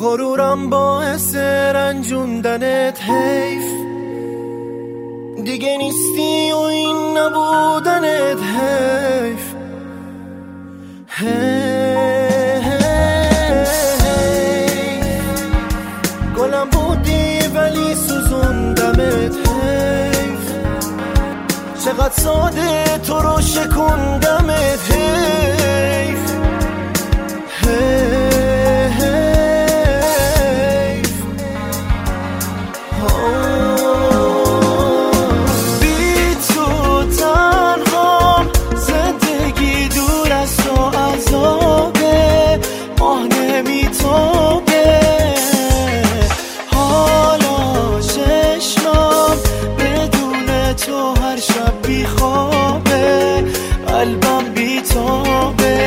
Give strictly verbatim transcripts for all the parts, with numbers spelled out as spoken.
غرورم باعث رنجوندنت حیف، دیگه نیستی و این نبودنت حیف. حیف گلم بودی ولی سوزوندمت حیف، چقدر ساده تو رو شکوندمت حیف. حیف بی تو تنها زندگی دور از تو عذابه، ماه نمیتابه. حالا چشمم بدون تو هر شب بیخوابه، قلبم بیتابه.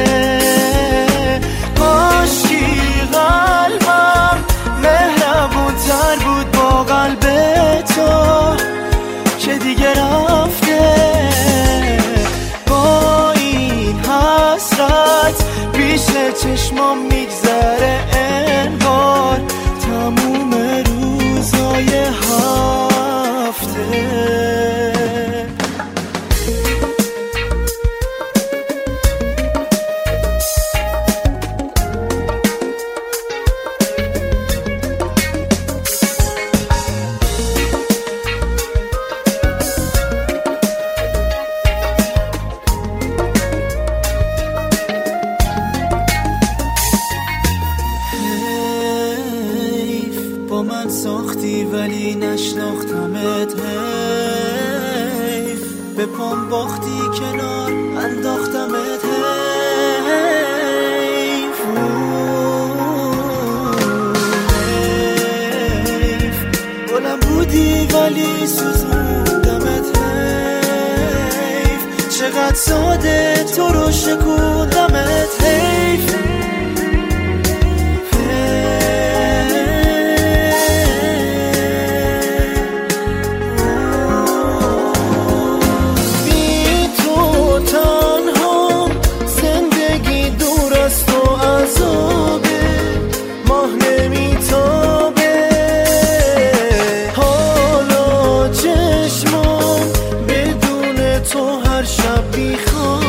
کاشکی قلبم مهربون تر بود با قلب تو که دیگه رفته. با این حسرت پیش چشمام میگذره انگار تموم روزای هفته. با من ساختی ولی نشناختمت حیف، به پام باختی کنار انداختمت حیف. حیف گلم بودی ولی سوزوندمت حیف، چقدر ساده تو رو شکوندمت حیف. ماه نمیتابه، حالا چشمم بدون تو هر شب بیخوابه.